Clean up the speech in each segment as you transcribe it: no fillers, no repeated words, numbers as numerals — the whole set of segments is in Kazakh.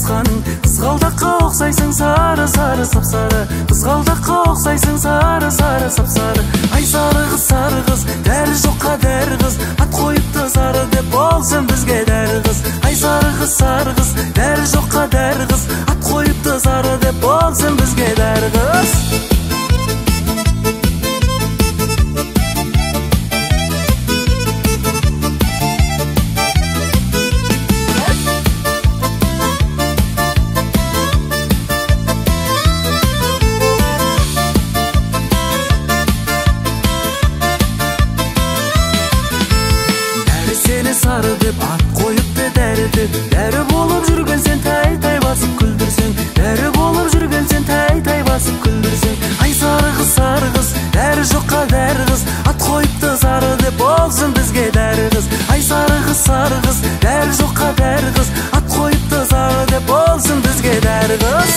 басқаның. Қызғалдаққа ұқсайсың сары сары сап-сары, қызғалдаққа ұқсайсың сары сары сап-сары. Ай сары қыз, дәрі жоққа дәрі қыз, ат қойыпты сары деп болсын бізге дәрі қыз. Ай сары қыз, дәрі жоққа дәрі қыз, ат қойыпты сары деп болсын бізге дәрі қыз. Сары деп ат қойыпты дәрі деп, дәрі болып жүрген сен тай-тай басып күлдірсең, дәрі болып жүрген сен тай-тай басып күлдірсең. Ай сары қыз, дәрі жоққа дәрі қыз, ат қойыпты сары деп болсын бізге дәрі қыз. Ай сары қыз, дәрі жоққа дәрі қыз, ат қойыпты сары деп болсын бізге дәрі қыз.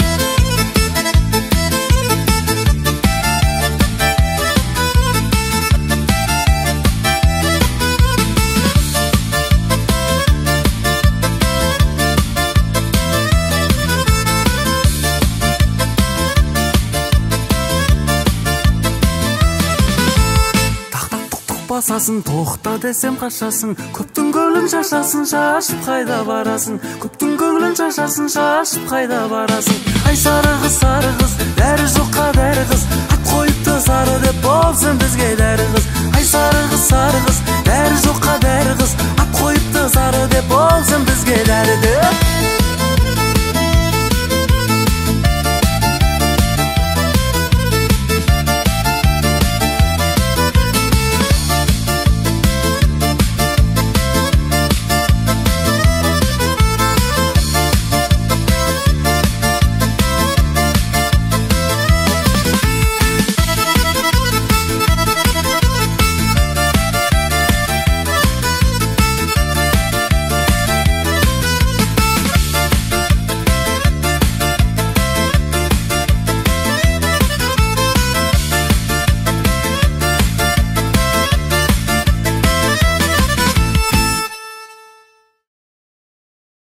Басасын, тоқта десем қашасың, көптің көңілін шашасың, шашып қайда барасың, көптің көңілін шашасың, шашып қайда барасың. Ай сары қыз, дәрі жоққа дәрі қыз,